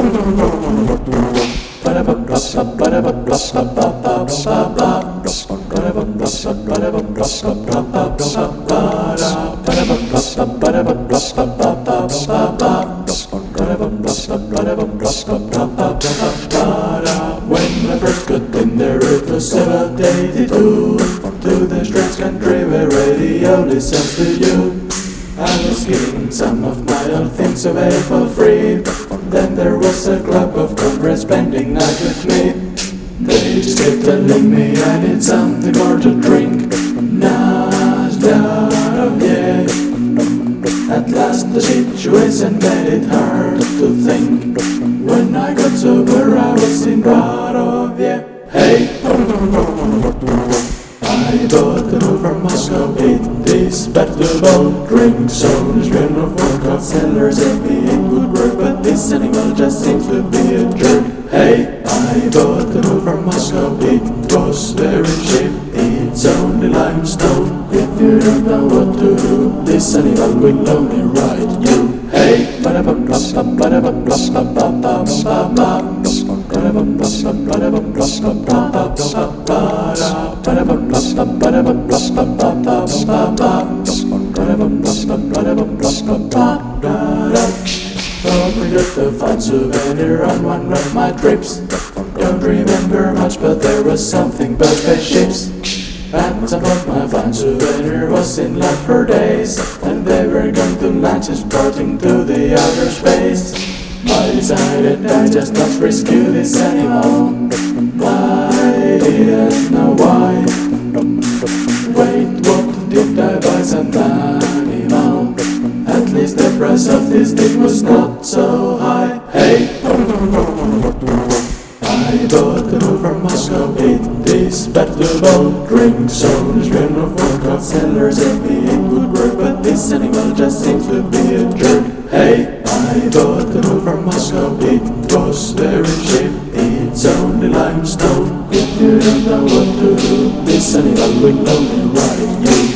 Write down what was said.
When I first got in there, it was 782, to the strange country where radio listens to you. I was giving some of my old things away for free. Then there was a club of comrades spending night with me. They just kept telling me I need something more to drink. Yeah. At last the situation made it hard to think. When I got sober I was in Varovye. Hey, I bought a move from Moscow. It is better to both drink. So this kind of vodka sellers say it would work, but this animal just seems to be a jerk. Hey, I bought a move from Moscow. It was very cheap. It's only limestone. If you don't know what to do, this animal will only ride you. Hey, forget to find souvenir on one of my trips. Don't remember much, but there was something about spaceships. And some of my fine souvenir was in love for days, and they were going to launch and starting to the outer space. I decided I just must rescue this animal. I didn't know why. Wait, what did I buy? Some animal. At least the price of this thing was not so high. Hey, I bought a move from Moscow. It is better to both drink. So this kind of vodka sellers say it would work, but this animal just seems to be a jerk. Hey, I bought a move from Moscow. It was very cheap. It's only limestone. If you don't know what to do, this animal will only ride you.